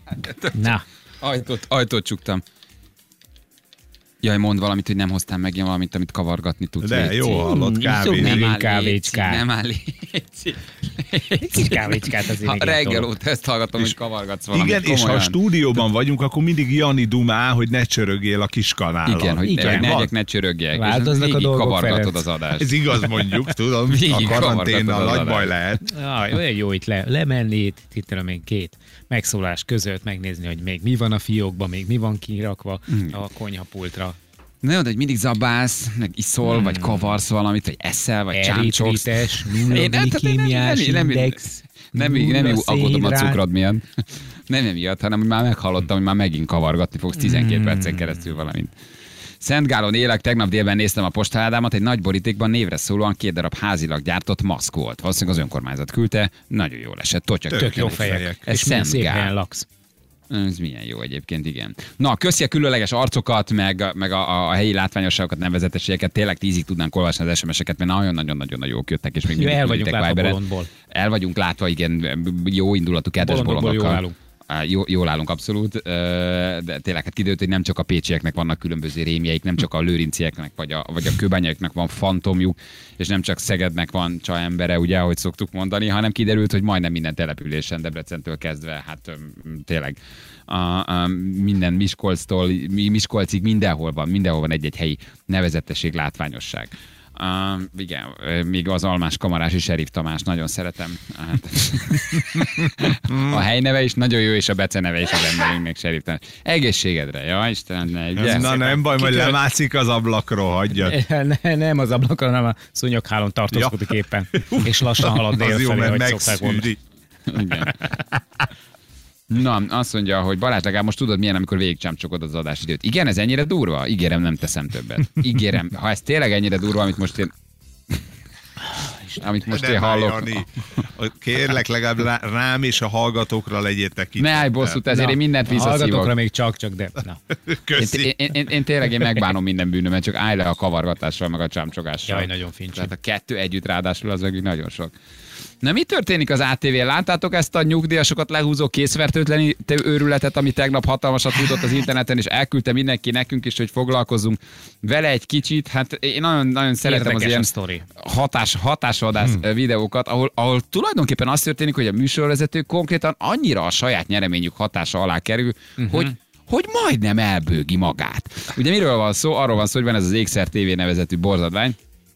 Na. Ajtót csuktam. Jaj, mondd valamit, hogy nem hoztál meg valamit, amit kavargatni tudsz. De jó hallott, kávécskát. Nem áll, Egy kis kávécskát azért még reggel óta ezt hallgatom, hogy kavargatsz valamit. Igen, komolyan. és ha a stúdióban vagyunk, akkor mindig Jani dumál, hogy ne csörögjél a kis kanállal. Igen, hogy ne csörögjek. Változnak a dolgok, kavargatod Ferenc. az adást. Ez igaz mondjuk, tudom, a Végig karanténnal kavargatod az nagy baj adást. lehet. Jaj, olyan jó itt lemenni, itt még két megszólás között megnézni, hogy még mi van a fiókban, még mi van kirakva a konyhapultra. Ne mondd, hogy mindig zabálsz, meg iszol, vagy kavarsz valamit, vagy eszel, vagy csámcsogsz. Eritrites, nulla glikémiás index. Nem aggódom a cukrod miatt. Nem emiatt, hanem hogy már meghallottam, hogy már megint kavargatni fogsz 12 percen keresztül valamit. Szent Gálon élek, tegnap délben néztem a postaládámat, egy nagy borítékban névre szólóan 2 darab házilag gyártott maszk volt. Valószínűleg az önkormányzat küldte, nagyon jól esett. Tök Jó fejek. Ez És milyen Szent szép Gál. helyen laksz. Ez milyen jó egyébként, igen. Na, köszi a különleges arcokat, meg a helyi látványosságokat, nevezetességeket. Tényleg 10-ig tudnánk olvasni az SMS-eket, mert nagyon-nagyon jók jöttek, és még mindig El vagyunk küldtek látva Viberen. bolondból. El vagyunk látva, igen, jó indulatú, kedves Bolondokból bolondokkal. jól állunk. Jól állunk abszolút, de tényleg hát kiderült, hogy nem csak a pécsieknek vannak különböző rémjeik, nem csak a lőrincieknek vagy a kőbányaiaknak van fantomjuk, és nem csak Szegednek van csaembere, ugye, ahogy szoktuk mondani, hanem kiderült, hogy majdnem minden településen, Debrecentől kezdve, hát tényleg minden Miskolcig mindenhol van egy-egy helyi nevezetesség, látványosság. Igen, még az Almás Kamarási Serif Tamás, nagyon szeretem. A helyneve is nagyon jó, és a beceneve is az emberünknek, Serif Tamás. Egészségedre, ja, Istenem. Na nem baj, majd lemászik az ablakról, hagyjad. Nem az ablakon, hanem a szúnyoghálón tartózkodik éppen. És lassan halad Az jó, délfelé, mert hogy szokták mondani. megszűri. Igen. Na, azt mondja, hogy Balázs, legalább most tudod milyen, amikor végigcsámcsogod az adásidőt. Igen, ez ennyire durva? Ígérem, nem teszem többet. Ígérem, ha ez tényleg ennyire durva, amit most én hallok. Jani, kérlek, legalább rám és a hallgatókra legyél tekintettel. Ne állj bosszút, ezért én mindent visszaszívok. Hallgatókra még csak, de na. Köszi. Én tényleg megbánom minden bűnömet, csak állj le a kavargatással, meg a csámcsogással. Jaj, nagyon fincsi. Tehát a kettő együtt ráadásul az meg nagyon sok. Na, mi történik az ATV-n? Láttátok ezt a nyugdíjasokat lehúzó készfertőtlenítő őrületet, ami tegnap hatalmasat futott az interneten, és elküldte mindenki nekünk is, hogy foglalkozzunk vele egy kicsit. Hát én nagyon szeretem az ilyen hatásvadász videókat, ahol tulajdonképpen az történik, hogy a műsorvezető konkrétan annyira a saját nyereményük hatása alá kerül, hogy majdnem elbőgi magát. Ugye miről van szó? Arról van szó, hogy van ez az Ékszer TV nevezetű borzadvány,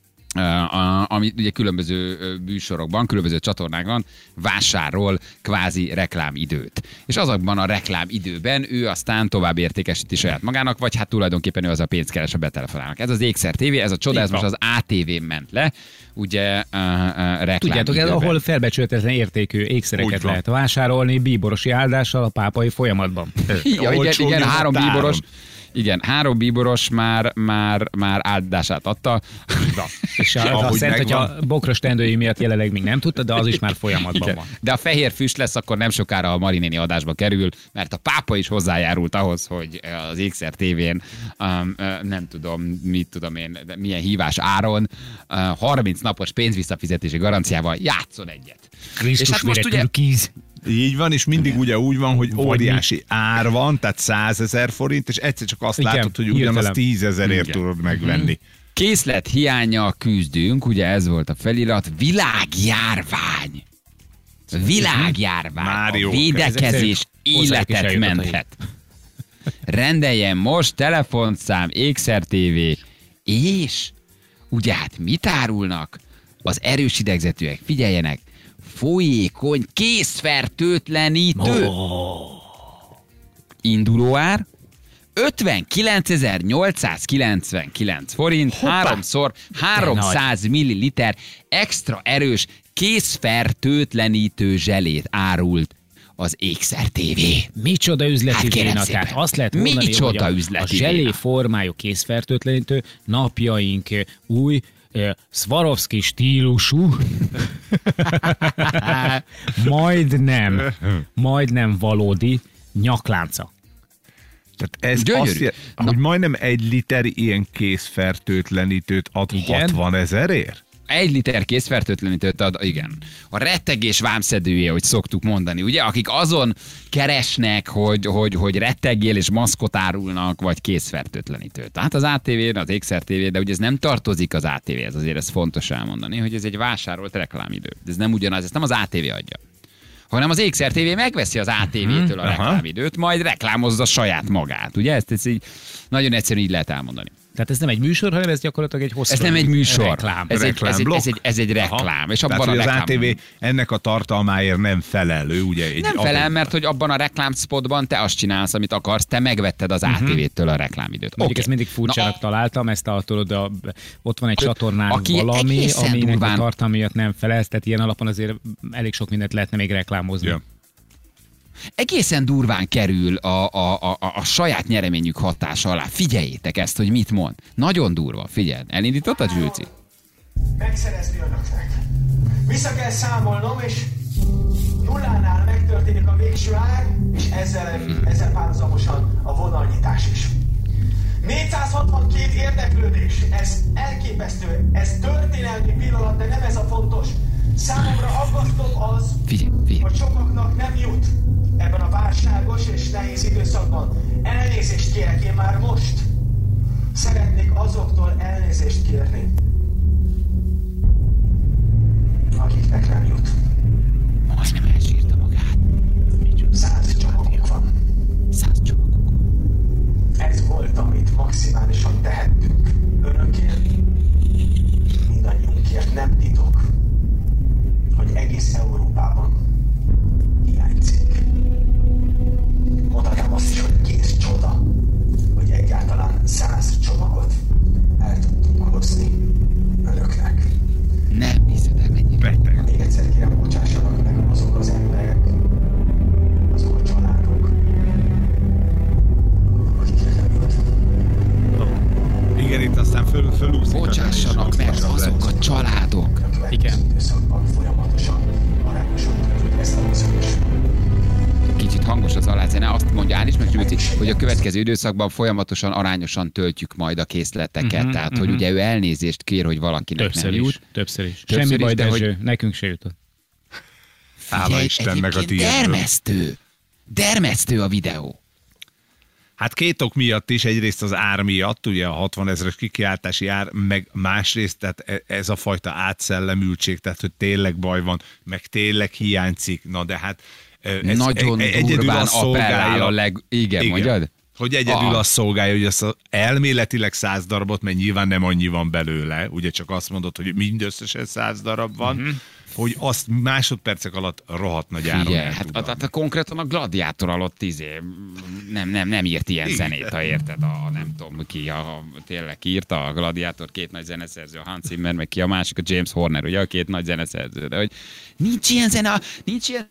ami ugye különböző műsorokban, különböző csatornákon vásárol kvázi reklámidőt. És azokban a reklámidőben ő aztán tovább értékesíti saját magának, vagy hát tulajdonképpen ő az a pénzt keres, a betelefonálnak. Ez az Ékszer TV, ez a csoda, ez most az ATV-n ment le, ugye reklámidőben. Tudjátok, ez ahol felbecsületetlen értékű ékszereket lehet vásárolni bíborosi áldással a pápai folyamatban. Igen, 3 bíboros. Igen, 3 bíboros már áldását adta. Da. És a szent, hogyha bokros tendői miatt jelenleg még nem tudta, de az is már folyamatban igen. van. De a fehér füst lesz, akkor nem sokára a Marinéni adásba kerül, mert a pápa is hozzájárult ahhoz, hogy az Ékszer TV-n nem tudom, mit tudom én, milyen hívás áron 30 napos pénzvisszafizetési garanciával játszon egyet. Krisztus és hát most ugye így van, és mindig ugye úgy van, hogy óriási ár van, tehát 100 000 forint, és egyszer csak azt látod, hogy ugyanaz 10 000-ért tudod megvenni. Készlet hiánnyal küzdünk, ugye ez volt a felirat, világjárvány. Világjárvány. Mário, a védekezés életet menthet. Rendeljen most telefonszám, Ékszer TV, és ugye hát mit árulnak? Az erős idegzetűek, figyeljenek, folyékony készfertőtlenítő. Indulóár 59.899 forint, 3x 300 milliliter extra erős készfertőtlenítő zselét árult az Ékszer TV. Micsoda üzleti véna, tehát azt lehet mondani, hogy a zselé formájú készfertőtlenítő napjaink új Swarovski stílusú, majdnem valódi nyaklánca. Tehát ez azt jelenti, hogy majdnem 1 liter ilyen készfertőtlenítőt ad 60 000-ért? 1 liter készfertőtlenítőt ad, igen. A rettegés vámszedője, hogy szoktuk mondani, ugye? Akik azon keresnek, hogy rettegél és maszkot árulnak, vagy készfertőtlenítőt. Tehát az ATV, az Ékszer TV, de ugye ez nem tartozik az ATV-hez, azért ez fontos elmondani, hogy ez egy vásárolt reklámidő. Ez nem ugyanaz, ezt nem az ATV adja, hanem az Ékszer TV megveszi az ATV-től a reklámidőt, majd reklámozza saját magát. Ugye ezt így nagyon egyszerű így lehet elmondani. Tehát ez nem egy műsor, hanem ez gyakorlatilag egy hosszú. Ez nem egy műsor. Reklám. Ez egy reklám. És tehát, abban hogy a az ATV ennek a tartalmáért nem felelő, ugye? Nem felel, mert hogy abban a reklámspotban te azt csinálsz, amit akarsz, te megvetted az ATV-től a reklámidőt. Mondjuk ezt mindig furcsának találtam, ezt ott van egy csatornán valami, aminek a tartalma miatt nem felelsz, tehát ilyen alapon azért elég sok mindent lehetne még reklámozni. Ja. Egészen durván kerül a saját nyereményük hatása alá. Figyeljétek ezt, hogy mit mond. Nagyon durva, figyeld. Elindítottad, Zsülci? Megszerezni önöknek. Vissza kell számolnom, és nullánál megtörténik a végső ár, és ezzel párhuzamosan a vonalnyitás is. 462 érdeklődés, ez elképesztő, ez történelmi pillanat, de nem ez a fontos. Számomra aggasztó az, hogy sokaknak nem jut ebben a válságos és nehéz időszakban. Elnézést kérek én már most. Szeretnék azoktól elnézést kérni, akiknek nem jut. Az nem elsírta magát. 100 csomagunk van. 100 csomagunk van. Ez volt, amit maximálisan tehettünk. Önökért, mindannyiunkért. Nem titok, hogy egész Európában hiányzik. Mondhatnám azt is, hogy kész csoda, hogy egyáltalán 100 csomagot el tudtunk hozni önöknek. Nem hiszed el, mennyire beteg. Még egyszer kérem, bocsássanak meg azok az emberek, azok a családok, akiknek nem jött. Igen, itt aztán fölúszik. Bocsássanak meg azok a családok. Igen. Időszakban folyamatosan arányosan töltjük ezt a bizonyos. Kicsit hangos az aládzene, azt mondja Ánis meg Zsülci, hogy a következő időszakban folyamatosan arányosan töltjük majd a készleteket. Tehát, hogy ugye ő elnézést kér, hogy valakinek többször nem is. jut. Többször is. Semmi baj, de hogy nekünk se jutott. Hála Istennek a tiédből. Dermesztő a videó. Hát 2 ok miatt is, egyrészt az ár miatt, ugye a 60 000-es kikiáltási ár, meg másrészt, tehát ez a fajta átszellemültség, tehát hogy tényleg baj van, meg tényleg hiányzik, na de hát ez nagyon durván appellál igen, mondjad? Hogy egyedül azt szolgálja, hogy ezt elméletileg 100 darabot, mert nyilván nem annyi van belőle, ugye csak azt mondod, hogy mindösszesen 100 darab van, hogy azt másodpercek alatt rohadt nagy áron el tud adni. Konkrétan a Gladiátor alatt nem írt ilyen zenét, ha érted, nem tudom ki, tényleg írta a Gladiátor 2 nagy zeneszerző, a Hans Zimmer, meg ki a másik, a James Horner, ugye a 2 nagy zeneszerző, de hogy nincs ilyen zene, nincs ilyen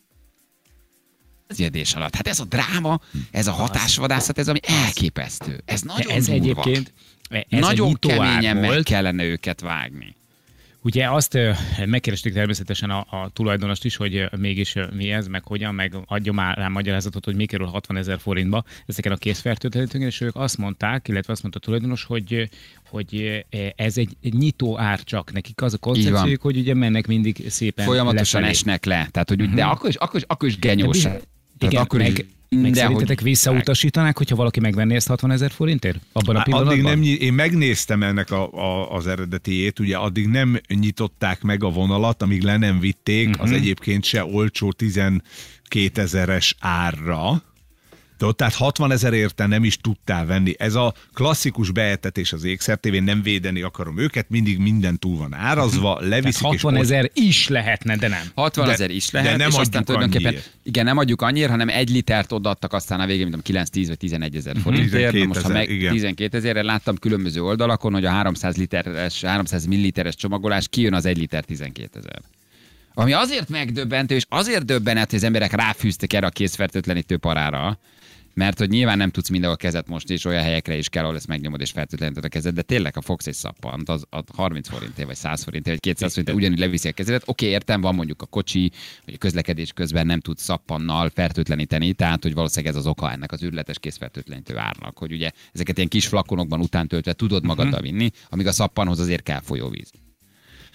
alatt. Hát ez a dráma, ez a hatásvadászat, ez ami elképesztő. Ez nagyon ez durva. Egyébként, nagyon keményen meg kellene őket vágni. Ugye azt megkerestük természetesen a tulajdonost is, hogy mégis mi ez, meg hogyan, meg adja már rá magyarázatot, hogy mi kerül 60 000 forintba ezeken a készfertőtlenítőken, és ők azt mondták, illetve azt mondta a tulajdonos, hogy ez egy nyitó ár csak. Nekik az a koncepciójuk, hogy ugye mennek mindig szépen folyamatosan lefelé. Esnek le. Tehát, hogy de akkor is genyós. Igen, akkor meg szerintetek visszautasítanák, hogyha valaki megvenné ezt 60 000 forintért? Abban a pillanatban? Addig nem, én megnéztem ennek az eredetiét, ugye addig nem nyitották meg a vonalat, amíg le nem vitték az egyébként se olcsó 12 000-es árra. Tehát 60 000 érte nem is tudtál venni. Ez a klasszikus beetetés az Ékszer TV-n, nem védeni akarom őket, mindig minden túl van árazva, leviszik. 60 000 is lehetne, de nem. 60 000 is lehet, de nem és aztán tulajdonképpen, igen, nem adjuk annyira, hanem 1 litert odaadtak aztán a végén, mint 9-10 vagy 11 000 forintért. Most ha 12 000-re láttam különböző oldalakon, hogy a 300 milliliteres csomagolás kijön az 1 liter 12 000. Ami azért megdöbbentő, és azért döbbenet, hogy az emberek ráfűztek erre a készfertőtlenítő parára, mert hogy nyilván nem tudsz mindenhol kezet most, és olyan helyekre is kell, ahol ezt megnyomod és fertőtleníted a kezed, de tényleg a fogsz egy szappant, az 30 forintért, vagy 100 forintért, vagy 200 forintért, ugyanúgy leviszi a kezedet. Oké, értem, van mondjuk a kocsi, vagy a közlekedés közben nem tudsz szappannal fertőtleníteni, tehát hogy valószínűleg ez az oka ennek az őrületes készfertőtlenítő árnak, hogy ugye ezeket ilyen kis flakonokban utántöltve tudod magaddal vinni, amíg a szappanhoz azért kell folyóvíz.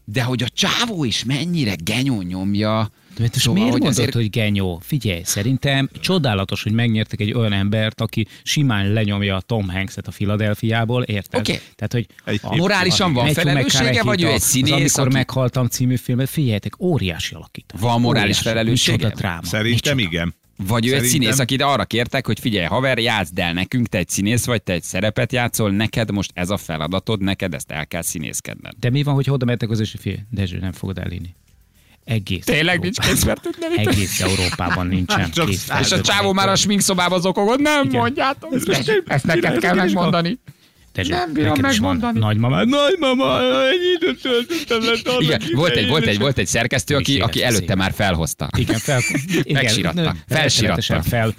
De hogy a csávó is mennyire genyó nyomja. De szóval, miért mondod, azért... hogy genyó? Figyelj, szerintem csodálatos, hogy megnyertek egy olyan embert, aki simán lenyomja a Tom Hanks-et a Philadelphiából, érted? Okay. Tehát, hogy morálisan van felelőssége, vagy ő egy színész? Amikor meghaltam című filmet, figyeljetek, óriási alakítás. Van morális felelőssége? Szerintem igen. Vagy ő egy színész, akit arra kértek, hogy figyelj, haver, játszd el nekünk, te egy színész vagy, te egy szerepet játszol, neked most ez a feladatod, neked ezt el kell színészkedned. De mi van, hogy oda mehettek az ősi Dezső, nem fogod elhinni. Egész tényleg nincs készfertőtlenítő? Egész Európában nincsen készfertőtlenítő. És a csávó már a sminkszobában zokogott, nem mondjátok. Ezt neked kell megmondani. Dezső, nem bírom megmondani. Nagymama, ennyi időt töltöttem le. Igen, volt egy szerkesztő, aki előtte már felhozta. Igen, megsíratta. Felsíratta.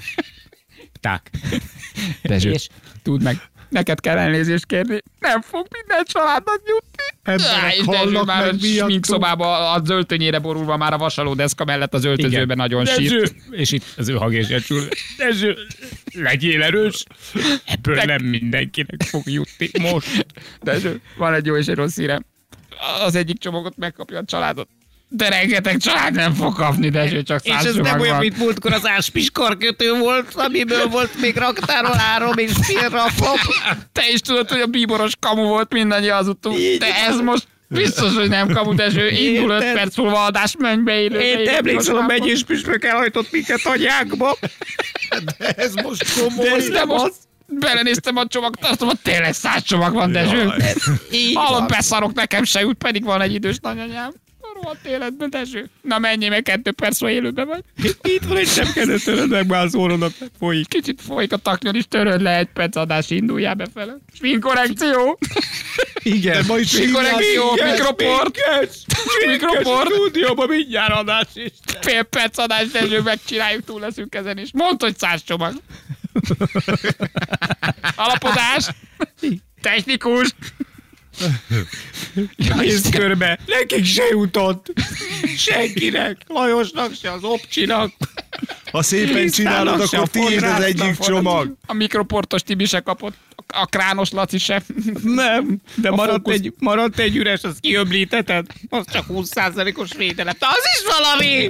Dezső, tudd meg, neked kell elnézést kérni. Nem fog minden családnak jutni. Emberek hallnak már meg miattunk. Sminkszobában az öltönyére borulva már a vasalódeszka mellett az öltözőben nagyon sírt. És itt az ő hangésgyesül. Dezső, legyél erős. Ebből nem mindenkinek fog jutni most. Dezső, van egy jó és egy rossz hírem. Az egyik csomagot megkapja a családot. De rengeteg család nem fog kapni, Dezső, csak 100 csomag van. És ez nem olyan, mint múltkor az áspis karkötő volt, amiből volt még raktáról 3,5 raplap. Te is tudod, hogy a bíboros kamu volt, mindannyian hazudtunk. De ez most biztos, hogy nem kamu, Dezső. Indul 5 perc múlva adás, menj be élő. Én emlékszem, a megyés püspök elhajtott minket anyákba. De ez most komoly. De most belenéztem a csomagtartóba, tényleg 100 csomag van, Dezső. Hallod, beszarok, nekem se jut, pedig van egy idős nagyanyám. Rohadt életben, Dezső. Na menjél, meg 2 perc, vagy élőben vagy. Itt van egy sepkedő, töröd meg már az órodat, folyik. Kicsit folyik a taknyon is, töröd le 1 perc adás, induljál befele. Sminkorrekció. Igen. Sminkorrekció, mikroport. Mikroport. Stúdióban mindjárt adás is. Fél perc adás, Dezső, megcsináljuk, túl leszünk ezen is. Mondd, hogy 100 csomag. Alapozás. Technikus. Nézd körbe, nekik se jutott. Senkinek, Lajosnak se, az Opcsinak. Ha szépen csinálod, akkor tiéd az egyik csomag. A mikroportos Tibi se kapott, a krános Laci se. Nem, de maradt egy üres, az kiöblíteted. Az csak 20%-os védelem. De az is valami!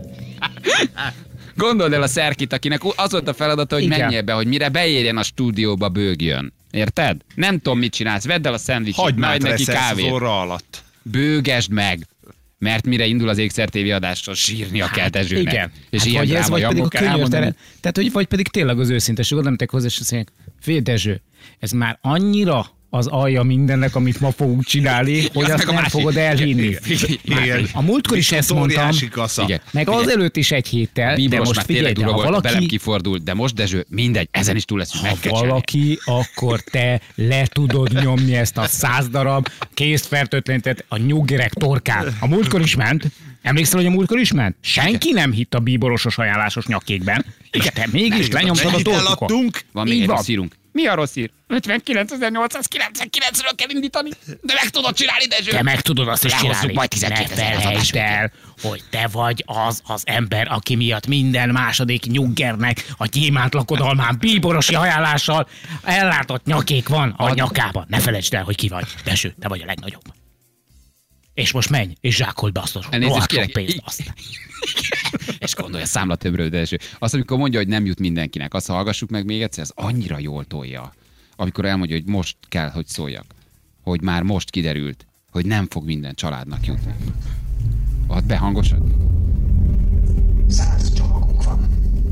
Gondold el a Szerkit, akinek az volt a feladata, hogy menjél be, hogy mire beérjen a stúdióba, bőgjön. Érted? Nem tudom, mit csinálsz. Vedd el a szendvicset, majd neki kávét. Alatt. Bőgesd meg. Mert mire indul az Ékszer TV adásra, sírnia kell Dezsőnek. Igen. És ilyen vagy ez, vagy pedig a könyörtelen. Tehát, hogy vagy pedig tényleg az őszinteség. Oda mentek hozzá, és azt mondják, fél Dezső, ez már annyira az alja mindennek, amit ma fogunk csinálni, hogy azt nem fogod elhinni. A múltkor is ezt mondtam, meg azelőtt is egy héttel, de most figyelj, ha valaki... Belem kifordult, de most Dezső, mindegy, ezen is túl leszünk, meg kell valaki, akkor te le tudod nyomni ezt a 100 darab készfertőtlenítet a nyuggerek torkán. A múltkor is ment. Emlékszel, hogy a múltkor is ment? Senki nem hitt a bíborosos ajánlásos nyakékben. Igen, te mégis lenyomtad a torkukon. Van még egy rossz írunk. Mi a rossz ír? 59.899-ről kell indítani, de meg tudod csinálni, Dezső. Te meg tudod azt is csinálni. Majd 12 000 az adás el, hogy te vagy az ember, aki miatt minden második nyuggernek a gyémánt lakodalmán bíborosi ajánlással ellátott nyakék van a nyakában. Ne felejtsd el, hogy ki vagy. Dezső, te vagy a legnagyobb. És most menj, és zsákolj be azt a rohadt sok pénzt. És gondolj a számlatömről, Dezső. Azt, amikor mondja, hogy nem jut mindenkinek, azt hallgassuk meg még egyszer, az annyira jól tolja. Amikor elmondja, hogy most kell, hogy szóljak. Hogy már most kiderült, hogy nem fog minden családnak jutni. Add be hangosan. 100 csomagunk van.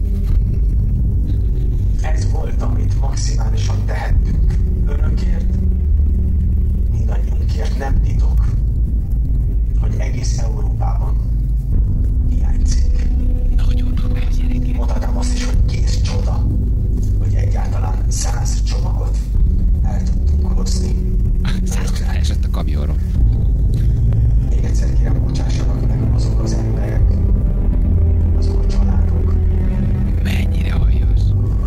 Ez volt, amit maximálisan tehettünk. Önökért, mindannyiunkért, nem titok, hogy egész Európában hiányzik. Mondhatnám azt is, hogy kész csoda, hogy egyáltalán 100 csomagot el tudtunk hozni. 100 esett a kamionról. Még egyszer kérem, bocsássanak meg azok az emberek, azok a családok. Mennyire aljas.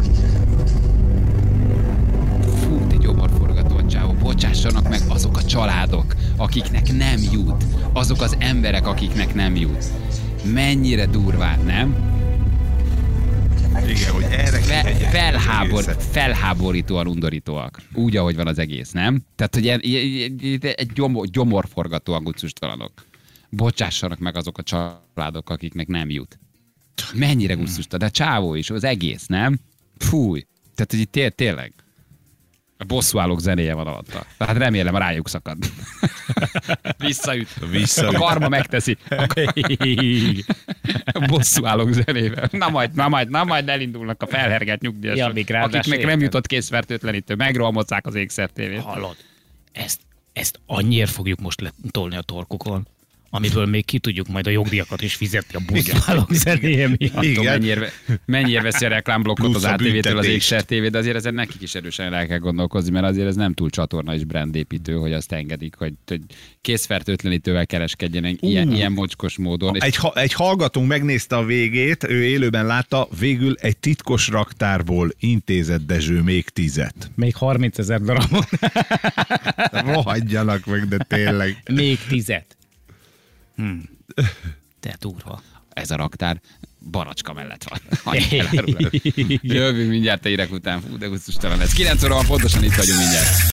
Fú, te gyomorforgató csávó, bocsássanak meg azok a családok, akiknek nem jut. Azok az emberek, akiknek nem jut. Mennyire durván, nem? Igen, hogy erre felháborítóan undorítóak. Úgy, ahogy van az egész, nem? Tehát, hogy egy gyomorforgatóan gusztustalanok. Bocsássanak meg azok a családok, akiknek nem jut. Mennyire gusztustalan, de csávó is, az egész, nem? Fúj. Tehát, hogy itt tényleg a bosszúállók zenéje van alatta. Tehát remélem rájuk szakad. Visszaüt. A karma megteszi. A bosszúállók zenével. Na majd elindulnak a felhergett nyugdíjasok, akiknek nem jutott készfertőtlenítő. Megrohamozták az Ékszer-tévét. Hallod? Ezt annyiért fogjuk most letolni a torkukon, amiből még ki tudjuk majd a jogdíjakat is fizetni a buszvállalók zenéje miatt. Mennyire veszi a reklámblokkot az ATV-től az Ékszer-TV, de azért ezen nekik is erősen el kell gondolkozni, mert azért ez nem túl csatorna és brandépítő, hogy azt engedik, hogy készfertőtlenítővel kereskedjenek ilyen mocskos módon. Egy hallgatónk megnézte a végét, ő élőben látta, végül egy titkos raktárból intézett Dezső még 10. Még 30 000 darabot. Rohadjanak meg, de tényleg. Még 10. Te durva. Ez a raktár Baracska mellett van. Jövünk mindjárt a hírek után. Fú, de gusztustalan ez. 9 óra van, pontosan itt vagyunk mindjárt.